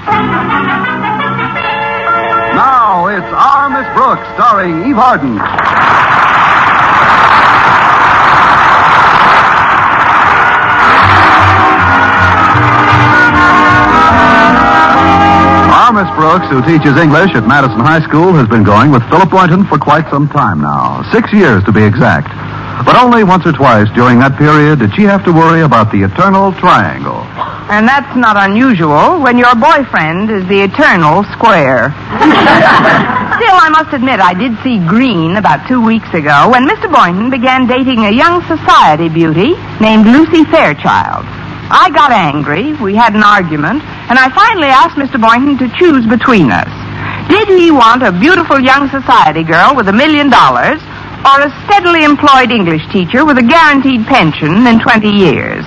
Now it's Our Miss Brooks, starring Eve Arden. Our Miss Brooks, who teaches English at Madison High School, has been going with Philip Boynton for quite some time now. 6 years to be exact. But only once or twice during that period did she have to worry about the eternal triangle. And that's not unusual when your boyfriend is the eternal square. Still, I must admit, I did see green about 2 weeks ago when Mr. Boynton began dating a young society beauty named Lucy Fairchild. I got angry, we had an argument, and I finally asked Mr. Boynton to choose between us. Did he want a beautiful young society girl with $1 million or a steadily employed English teacher with a guaranteed pension in 20 years?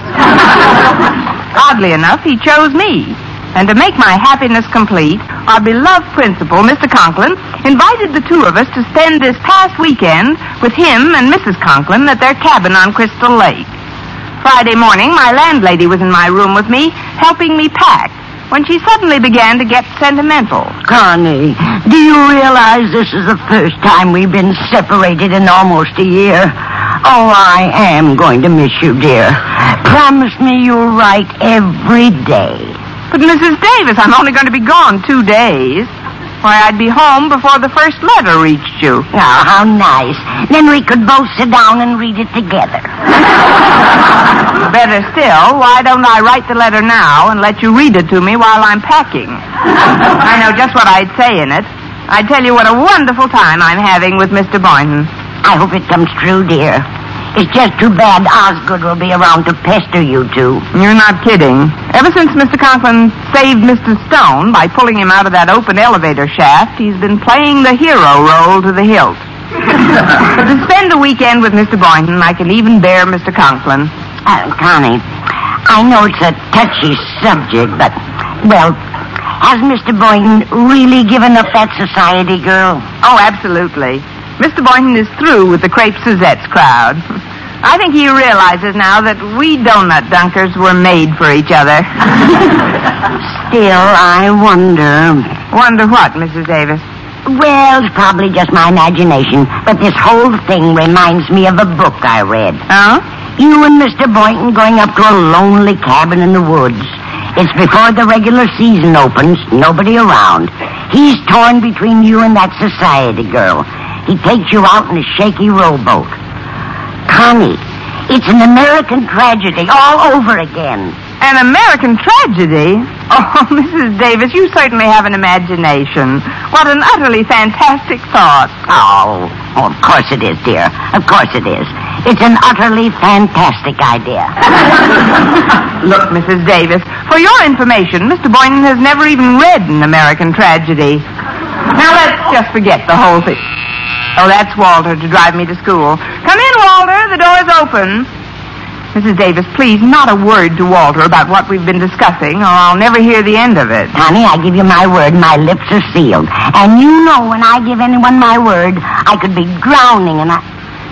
Oddly enough, he chose me. And to make my happiness complete, our beloved principal, Mr. Conklin, invited the two of us to spend this past weekend with him and Mrs. Conklin at their cabin on Crystal Lake. Friday morning, my landlady was in my room with me, helping me pack, when she suddenly began to get sentimental. Connie, do you realize this is the first time we've been separated in almost a year? Oh, I am going to miss you, dear. Promise me you'll write every day. But, Mrs. Davis, I'm only going to be gone 2 days. Why, I'd be home before the first letter reached you. Oh, how nice. Then we could both sit down and read it together. Better still, why don't I write the letter now and let you read it to me while I'm packing? I know just what I'd say in it. I'd tell you what a wonderful time I'm having with Mr. Boynton. I hope it comes true, dear. It's just too bad Osgood will be around to pester you two. You're not kidding. Ever since Mr. Conklin saved Mr. Stone by pulling him out of that open elevator shaft, he's been playing the hero role to the hilt. But to spend a weekend with Mr. Boynton, I can even bear Mr. Conklin. Connie, I know it's a touchy subject, but, well, has Mr. Boynton really given up that society girl? Oh, absolutely. Mr. Boynton is through with the Crepe Suzette's crowd. I think he realizes now that we donut dunkers were made for each other. Still, I wonder... Wonder what, Mrs. Davis? Well, it's probably just my imagination, but this whole thing reminds me of a book I read. Oh? You and Mr. Boynton going up to a lonely cabin in the woods. It's before the regular season opens, nobody around. He's torn between you and that society girl. He takes you out in a shaky rowboat. Connie, it's an American tragedy all over again. An American tragedy? Oh, Mrs. Davis, you certainly have an imagination. What an utterly fantastic thought. Oh, of course it is, dear. Of course it is. It's an utterly fantastic idea. Look, Mrs. Davis, for your information, Mr. Boynton has never even read an American tragedy. Now let's just forget the whole thing. Oh, that's Walter to drive me to school. Come in, Walter. The door's open. Mrs. Davis, please, not a word to Walter about what we've been discussing, or I'll never hear the end of it. Honey, I give you my word, my lips are sealed. And you know when I give anyone my word, I could be drowning and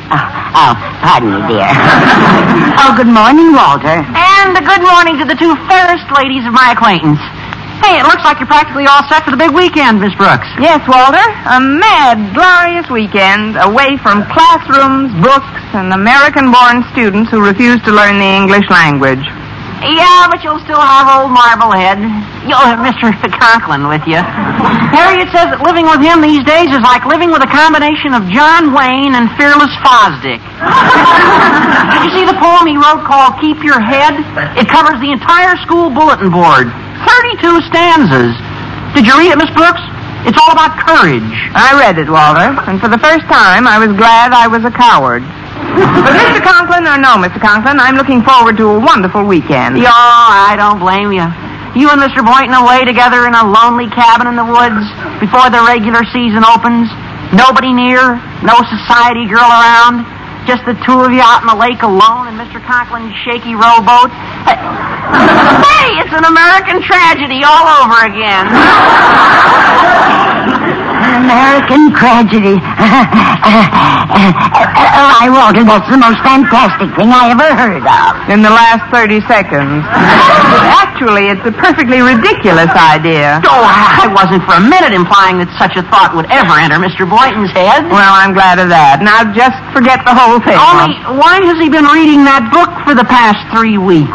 pardon me, dear. Oh, good morning, Walter. And a good morning to the two fairest ladies of my acquaintance. Hey, it looks like you're practically all set for the big weekend, Miss Brooks. Yes, Walter. A mad, glorious weekend away from classrooms, books, and American-born students who refuse to learn the English language. Yeah, but you'll still have old Marblehead. You'll have Mr. Conklin with you. Harriet says that living with him these days is like living with a combination of John Wayne and Fearless Fosdick. Did you see the poem he wrote called Keep Your Head? It covers the entire school bulletin board. 32 stanzas. Did you read it, Miss Brooks? It's all about courage. I read it, Walter, and for the first time I was glad I was a coward. But Mr. Conklin, or no, Mr. Conklin, I'm looking forward to a wonderful weekend. Oh, I don't blame you. You and Mr. Boynton away together in a lonely cabin in the woods before the regular season opens. Nobody near, no society girl around. Just the two of you out in the lake alone in Mr. Conklin's shaky rowboat. Hey, it's an American tragedy all over again. American tragedy. Why, Walter, that's the most fantastic thing I ever heard of. In the last 30 seconds. Actually, it's a perfectly ridiculous idea. Oh, I wasn't for a minute implying that such a thought would ever enter Mr. Boynton's head. Well, I'm glad of that. Now, just forget the whole thing. Only, why has he been reading that book for the past 3 weeks?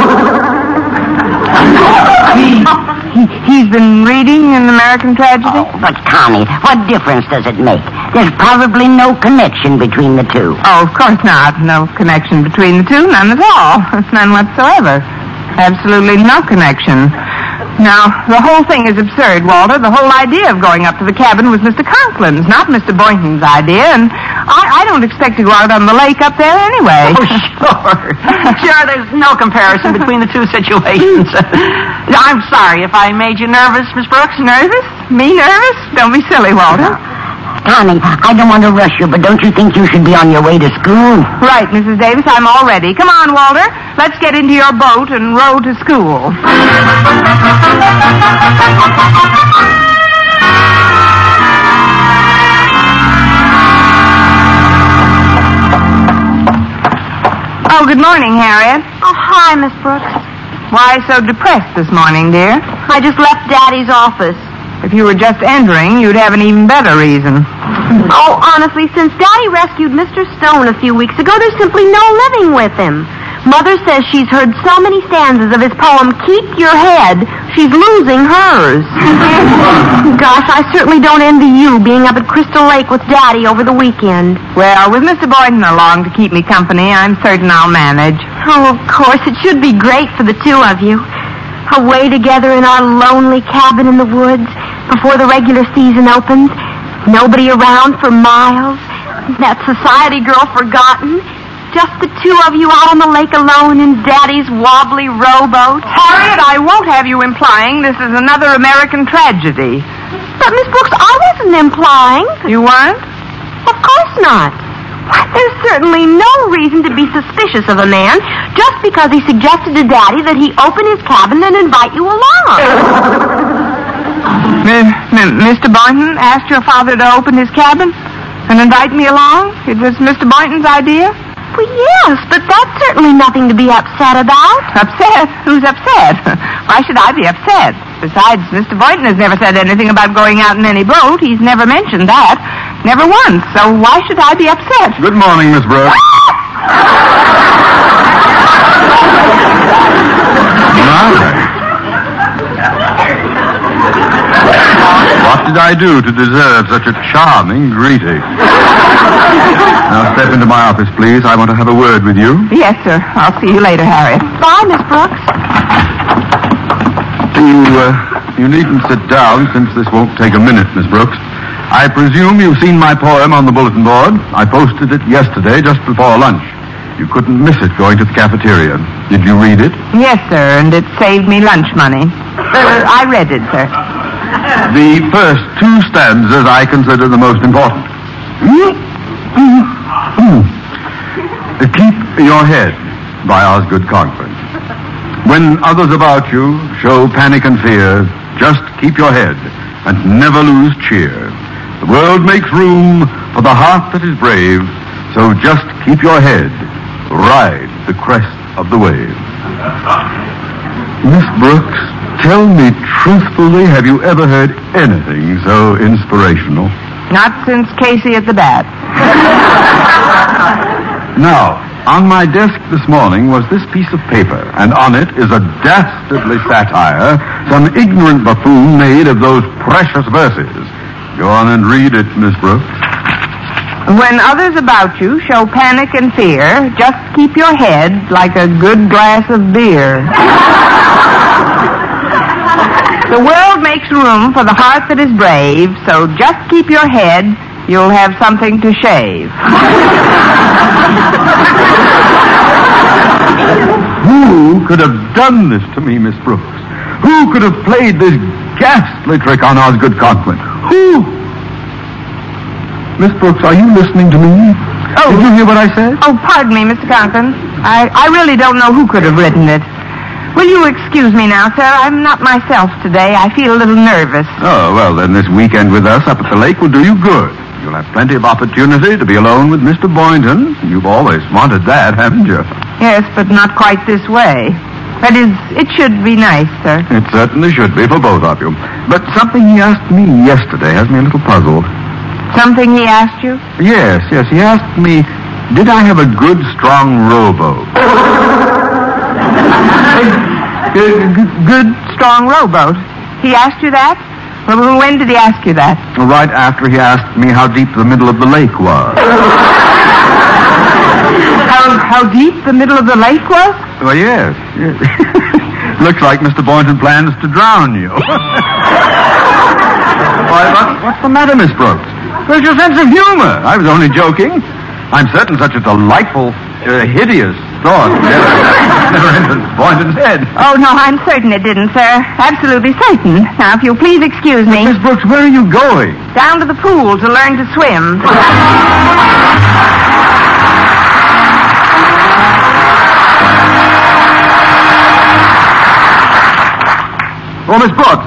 He's been reading an American Tragedy? Oh, but, Connie, what difference does it make? There's probably no connection between the two. Oh, of course not. No connection between the two. None at all. None whatsoever. Absolutely no connection. Now, the whole thing is absurd, Walter. The whole idea of going up to the cabin was Mr. Conklin's, not Mr. Boynton's idea, and I don't expect to go out on the lake up there anyway. Oh, sure. Sure, there's no comparison between the two situations. I'm sorry if I made you nervous, Miss Brooks. Nervous? Me nervous? Don't be silly, Walter. Connie, I don't want to rush you, but don't you think you should be on your way to school? Right, Mrs. Davis, I'm all ready. Come on, Walter. Let's get into your boat and row to school. Oh, good morning, Harriet. Oh, hi, Miss Brooks. Why so depressed this morning, dear? I just left Daddy's office. If you were just entering, you'd have an even better reason. Oh, honestly, since Daddy rescued Mr. Stone a few weeks ago, there's simply no living with him. Mother says she's heard so many stanzas of his poem, Keep Your Head, she's losing hers. Gosh, I certainly don't envy you being up at Crystal Lake with Daddy over the weekend. Well, with Mr. Boynton along to keep me company, I'm certain I'll manage. Oh, of course, it should be great for the two of you. Away together in our lonely cabin in the woods before the regular season opens. Nobody around for miles. That society girl forgotten. Just the two of you out on the lake alone in Daddy's wobbly rowboat. Harriet, I won't have you implying this is another American tragedy. But, Miss Brooks, I wasn't implying. You weren't? Of course not. Why, there's certainly no reason to be suspicious of a man just because he suggested to Daddy that he open his cabin and invite you along. Mr. Boynton asked your father to open his cabin and invite me along? It was Mr. Boynton's idea? Well, yes, but that's certainly nothing to be upset about. Upset? Who's upset? Why should I be upset? Besides, Mr. Boynton has never said anything about going out in any boat. He's never mentioned that. Never once. So why should I be upset? Good morning, Miss Brooks. What did I do to deserve such a charming greeting? Now step into my office, please. I want to have a word with you. Yes, sir. I'll see you later, Harriet. Bye, Miss Brooks. You needn't sit down since this won't take a minute, Miss Brooks. I presume you've seen my poem on the bulletin board. I posted it yesterday just before lunch. You couldn't miss it going to the cafeteria. Did you read it? Yes, sir, and it saved me lunch money. I read it, sir. The first 2 stanzas I consider the most important. Keep Your Head by Osgood Conklin. When others about you show panic and fear, just keep your head and never lose cheer. The world makes room for the heart that is brave, so just keep your head. Ride the crest of the wave. Miss Brooks, tell me truthfully, have you ever heard anything so inspirational? Not since Casey at the bat. Now, on my desk this morning was this piece of paper, and on it is a dastardly satire some ignorant buffoon made of those precious verses. Go on and read it, Miss Brooks. When others about you show panic and fear, just keep your head like a good glass of beer. The world makes room for the heart that is brave, so just keep your head. You'll have something to shave. Who could have done this to me, Miss Brooks? Who could have played this ghastly trick on Osgood Conklin? Who? Miss Brooks, are you listening to me? Oh. Did you hear what I said? Oh, pardon me, Mr. Conklin. I really don't know who could have written it. Will you Do excuse me now, sir. I'm not myself today. I feel a little nervous. Oh, well, then this weekend with us up at the lake will do you good. You'll have plenty of opportunity to be alone with Mr. Boynton. You've always wanted that, haven't you? Yes, but not quite this way. That is, it should be nice, sir. It certainly should be for both of you. But something he asked me yesterday has me a little puzzled. Something he asked you? Yes. He asked me, did I have a good, strong rowboat? Good, strong rowboat. He asked you that? Well, when did he ask you that? Right after he asked me how deep the middle of the lake was. How deep the middle of the lake was? Well, yes. Looks like Mr. Boynton plans to drown you. Why, what's the matter, Miss Brooks? Where's your sense of humor? I was only joking. I'm certain such a delightful, hideous thought never entered Boynton's head. Oh, no, I'm certain it didn't, sir. Absolutely certain. Now, if you'll please excuse me. Miss Brooks, where are you going? Down to the pool to learn to swim. Oh, Miss Brooks.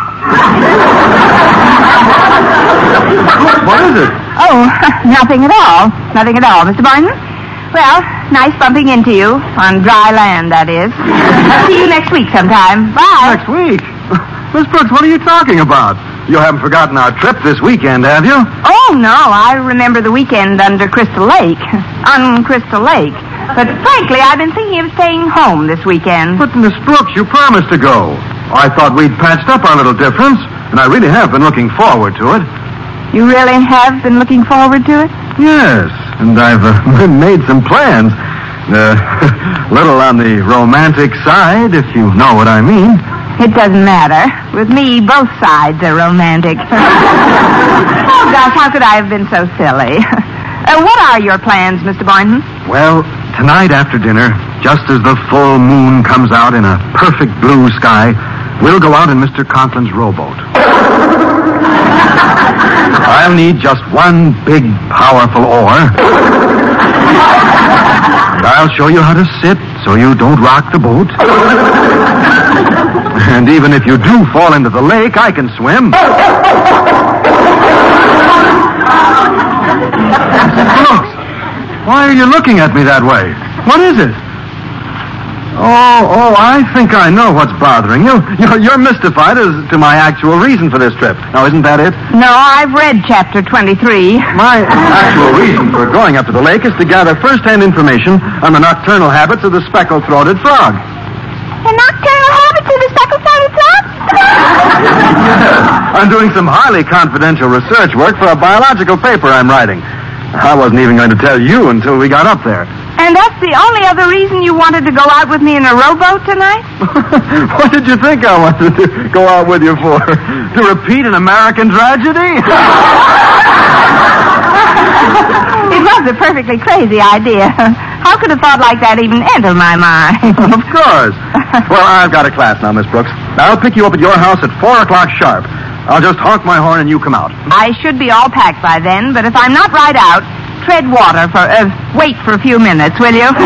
What is it? Oh, nothing at all. Nothing at all, Mr. Boynton. Well, nice bumping into you. On dry land, that is. I'll see you next week sometime. Bye. Next week? Miss Brooks, what are you talking about? You haven't forgotten our trip this weekend, have you? Oh, no. I remember the weekend under Crystal Lake. On Crystal Lake. But frankly, I've been thinking of staying home this weekend. But, Miss Brooks, you promised to go. I thought we'd patched up our little difference, and I really have been looking forward to it. You really have been looking forward to it? Yes, and I've made some plans. Little on the romantic side, if you know what I mean. It doesn't matter. With me, both sides are romantic. Oh, gosh, how could I have been so silly? What are your plans, Mr. Boynton? Well, tonight after dinner, just as the full moon comes out in a perfect blue sky, we'll go out in Mr. Conklin's rowboat. I'll need just one big, powerful oar. And I'll show you how to sit so you don't rock the boat. And even if you do fall into the lake, I can swim. Brooks, why are you looking at me that way? What is it? Oh, I think I know what's bothering you. You're mystified as to my actual reason for this trip. Now, isn't that it? No, I've read chapter 23. My actual reason for going up to the lake is to gather first-hand information on the nocturnal habits of the speckled-throated frog. The nocturnal habits of the speckled-throated frog? I'm doing some highly confidential research work for a biological paper I'm writing. I wasn't even going to tell you until we got up there. And that's the only other reason you wanted to go out with me in a rowboat tonight? What did you think I wanted to go out with you for? To repeat an American tragedy? It was a perfectly crazy idea. How could a thought like that even enter my mind? Of course. Well, I've got a class now, Miss Brooks. I'll pick you up at your house at 4 o'clock sharp. I'll just honk my horn and you come out. I should be all packed by then, but if I'm not right out, tread water for, wait for a few minutes, will you?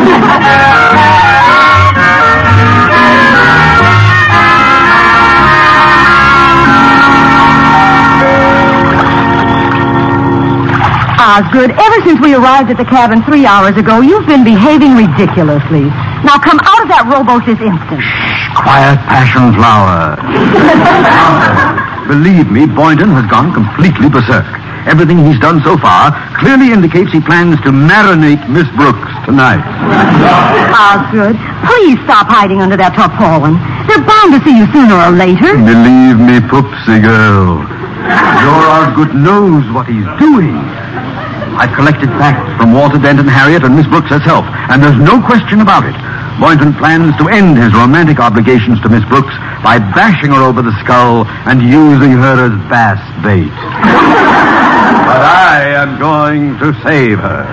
Osgood, ever since we arrived at the cabin 3 hours ago, you've been behaving ridiculously. Now come out of that rowboat this instant. Quiet, passion flower. Believe me, Boynton has gone completely berserk. Everything he's done so far clearly indicates he plans to marinate Miss Brooks tonight. Osgood, please stop hiding under that tarpaulin. They're bound to see you sooner or later. Believe me, Poopsie girl, your Osgood knows what he's doing. I've collected facts from Walter Dent and Harriet and Miss Brooks herself, and there's no question about it. Boynton plans to end his romantic obligations to Miss Brooks by bashing her over the skull and using her as bass bait. But I am going to save her.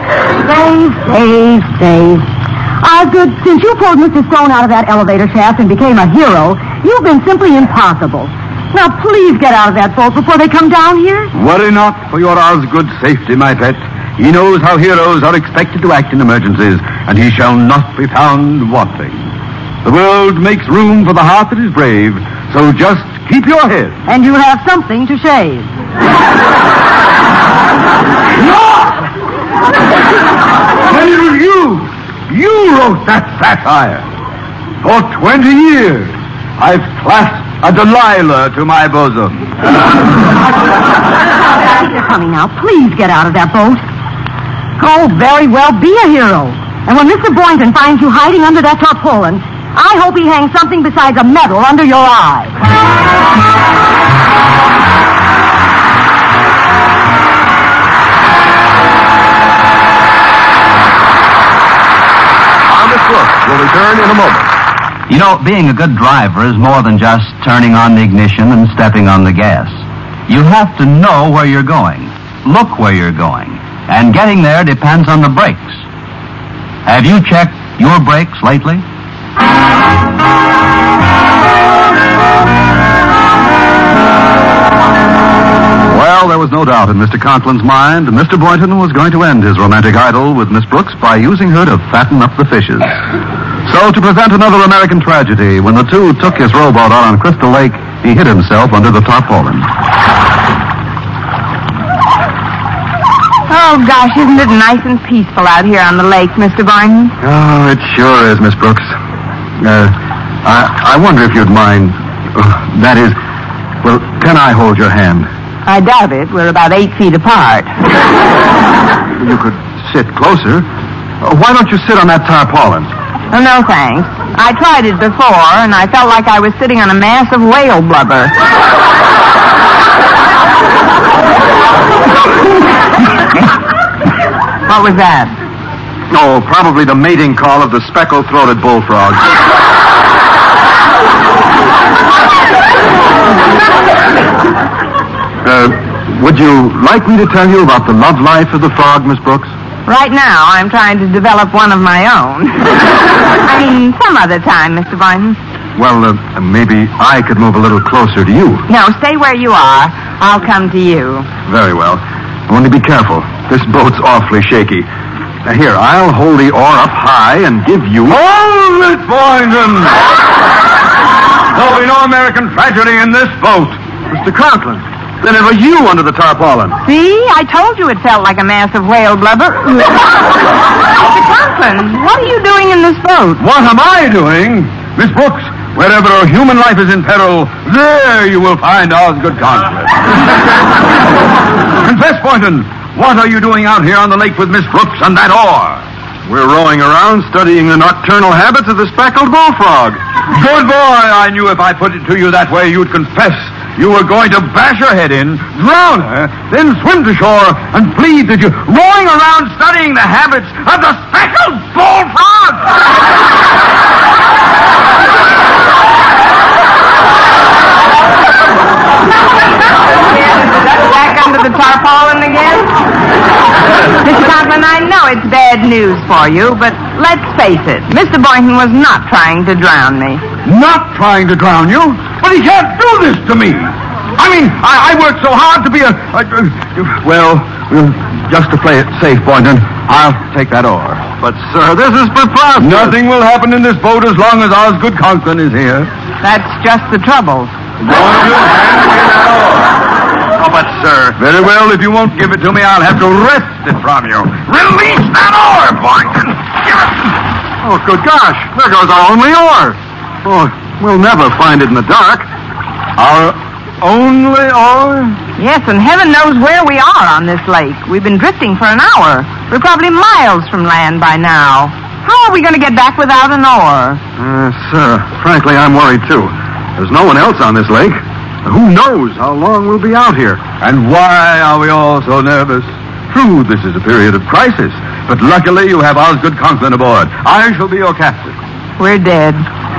Save. Osgood, since you pulled Mr. Stone out of that elevator shaft and became a hero, you've been simply impossible. Now, please get out of that boat before they come down here. Worry not for your Osgood's safety, my pet. He knows how heroes are expected to act in emergencies, and he shall not be found wanting. The world makes room for the heart that is brave, so just keep your head. And you'll have something to shave. You wrote that satire. For 20 years, I've clasped a Delilah to my bosom. They're coming now. Please get out of that boat. Oh, very well. Be a hero. And when Mr. Boynton finds you hiding under that tarpaulin, I hope he hangs something besides a medal under your eye. Miss Brooks will return in a moment. You know, being a good driver is more than just turning on the ignition and stepping on the gas. You have to know where you're going, look where you're going, and getting there depends on the brakes. Have you checked your brakes lately? Well, there was no doubt in Mr. Conklin's mind. Mr. Boynton was going to end his romantic idyll with Miss Brooks by using her to fatten up the fishes. So, to present another American tragedy, when the two took his rowboat out on Crystal Lake, he hid himself under the tarpaulin. Oh, gosh, isn't it nice and peaceful out here on the lake, Mr. Boynton? Oh, it sure is, Miss Brooks. I wonder if you'd mind. That is, well, can I hold your hand? I doubt it. We're about 8 feet apart. You could sit closer. Why don't you sit on that tarpaulin? Oh, no, thanks. I tried it before, and I felt like I was sitting on a mass of whale blubber. What was that? Oh, probably the mating call of the speckled-throated bullfrog. Would you like me to tell you about the love life of the frog, Miss Brooks? Right now, I'm trying to develop one of my own. I mean, some other time, Mr. Boynton. Well, maybe I could move a little closer to you. No, stay where you are. I'll come to you. Very well. Only be careful. This boat's awfully shaky. Now, here, I'll hold the oar up high and give you... Hold it, Boynton! There'll be no American tragedy in this boat. Mr. Conklin, then it was you under the tarpaulin. See? I told you it felt like a mass of whale blubber. Mr. Conklin, what are you doing in this boat? What am I doing? Miss Brooks, wherever human life is in peril, there you will find Osgood Conklin. Confess, Boynton, what are you doing out here on the lake with Miss Brooks and that oar? We're rowing around studying the nocturnal habits of the speckled bullfrog. Good boy, I knew if I put it to you that way, you'd confess you were going to bash her head in, drown her, then swim to shore and plead that you're rowing around studying the habits of the speckled bullfrog. Back under the tarpaulin again? Mr. Conklin, I know it's bad news for you, but let's face it, Mr. Boynton was not trying to drown me. Not trying to drown you? But he can't do this to me. I mean, I worked so hard to be well, just to play it safe, Boynton, I'll take that oar. But, sir, this is preposterous. Nothing will happen in this boat as long as Osgood Conklin is here. That's just the trouble. Boynton, hand me that oar. Oh, but, sir... Very well, if you won't give it to me, I'll have to wrest it from you. Release that oar, Boynton! Oh, good gosh, there goes our only oar. Oh, we'll never find it in the dark. Our only oar? Yes, and heaven knows where we are on this lake. We've been drifting for an hour. We're probably miles from land by now. How are we going to get back without an oar? Sir, frankly, I'm worried, too. There's no one else on this lake. Who knows how long we'll be out here? And why are we all so nervous? True, this is a period of crisis, but luckily you have Osgood Conklin aboard. I shall be your captain. We're dead.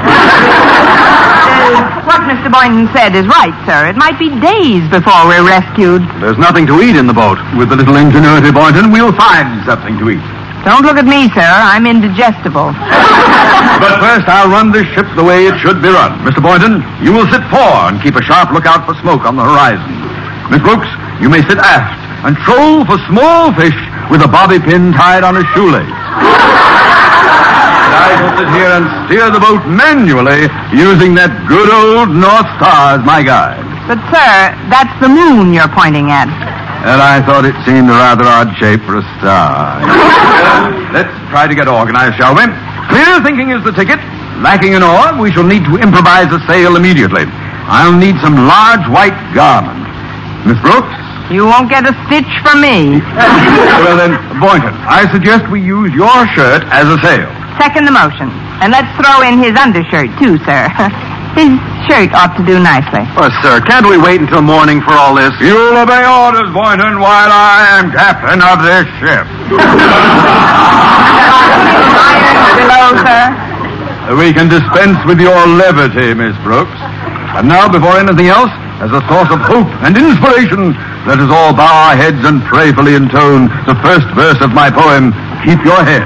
What Mr. Boynton said is right, sir. It might be days before we're rescued. There's nothing to eat in the boat. With a little ingenuity, Boynton, we'll find something to eat. Don't look at me, sir. I'm indigestible. But first, I'll run this ship the way it should be run. Mr. Boynton, you will sit fore and keep a sharp lookout for smoke on the horizon. Miss Brooks, you may sit aft and troll for small fish with a bobby pin tied on a shoelace. I I shall sit here and steer the boat manually using that good old North Star as my guide. But, sir, that's the moon you're pointing at. And I thought it seemed a rather odd shape for a star. Let's try to get organized, shall we? Clear thinking is the ticket. Lacking an oar, we shall need to improvise a sail immediately. I'll need some large white garment. Miss Brooks? You won't get a stitch from me. Well then, Boynton, I suggest we use your shirt as a sail. Second the motion. And let's throw in his undershirt, too, sir. His shirt ought to do nicely. Oh, sir, can't we wait until morning for all this? You'll obey orders, Boynton, while I am captain of this ship. Irons below, sir. We can dispense with your levity, Miss Brooks. And now, before anything else, as a source of hope and inspiration, let us all bow our heads and prayerfully intone the first verse of my poem, Keep Your Head.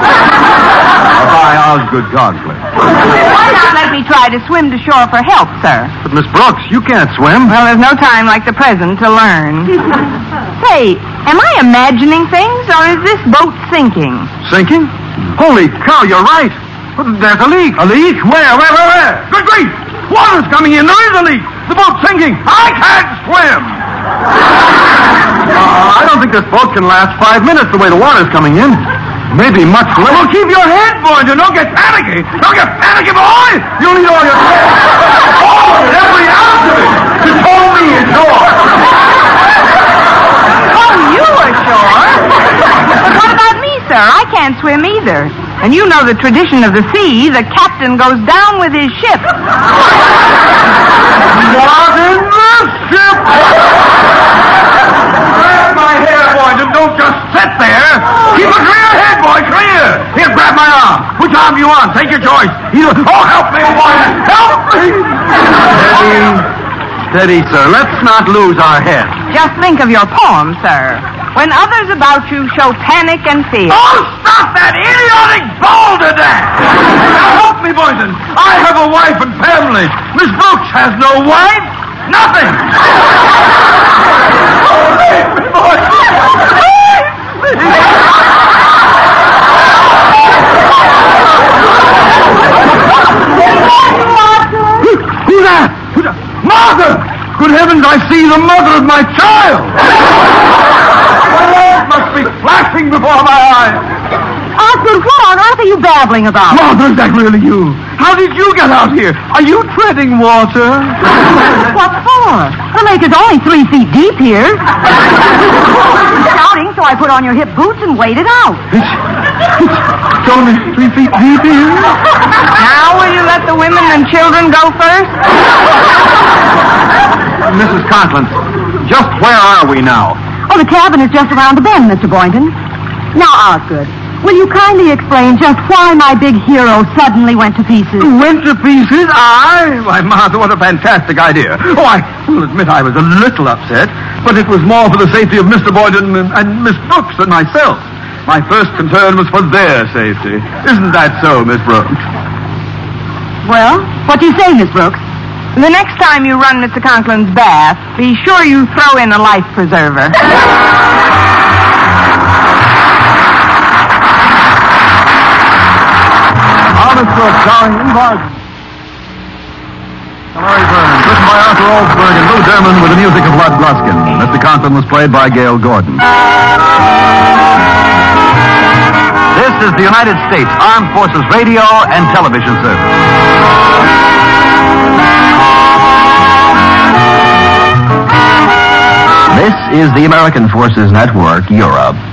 By Osgood Godfrey. Why not let me try to swim to shore for help, sir? But, Miss Brooks, you can't swim. Well, there's no time like the present to learn. Say, am I imagining things, or is this boat sinking? Sinking? Holy cow, you're right. There's a leak. A leak? Where? Good grief! Water's coming in. There is a leak. The boat's sinking. I can't swim. I don't think this boat can last 5 minutes the way the water's coming in. Maybe much less. Well, keep your head, Boynton. Don't get panicky. Don't get panicky, boy. You'll need all your head. All of it, every ounce of it. To tow me ashore. Oh, you ashore? But what about me, sir? I can't swim either. And you know the tradition of the sea. The captain goes down with his ship. Not in this ship! Grab my hair, Boynton. Don't just sit there. Keep a clear head, boy. Clear. Here, grab my arm. Which arm do you want? Take your choice. Oh, help me, Boynton. Help me! Steady, sir. Let's not lose our heads. Just think of your poem, sir. When others about you show panic and fear. Oh, stop that idiotic balderdash! Now help me, Boynton. I have a wife and family. Miss Brooks has no wife. Nothing. Who's that? Martha! Good heavens, I see the mother of my child! My life must be flashing before my eyes. Osgood, what on earth are you babbling about? Martha, is that really you? How did you get out here? Are you treading water? What for? The lake is only 3 feet deep here. Shouting, so I put on your hip boots and waded out. It's only 3 feet deep here? Now will you let the women and children go first? Mrs. Conklin, just where are we now? Oh, the cabin is just around the bend, Mr. Boynton. Now, Osgood, will you kindly explain just why my big hero suddenly went to pieces? Went to pieces? Why, Martha, what a fantastic idea. Oh, I will admit I was a little upset, but it was more for the safety of Mr. Boynton and Miss Brooks than myself. My first concern was for their safety. Isn't that so, Miss Brooks? Well, what do you say, Miss Brooks? The next time you run Mr. Conklin's bath, be sure you throw in a life preserver. Honest Brooks, starring in Vargas. Larry Burns, written by Arthur Oldsberg and Lou Derman with the music of Lud Gluskin. Mr. Conklin was played by Gail Gordon. This is the United States Armed Forces Radio and Television Service. This is the American Forces Network, Europe.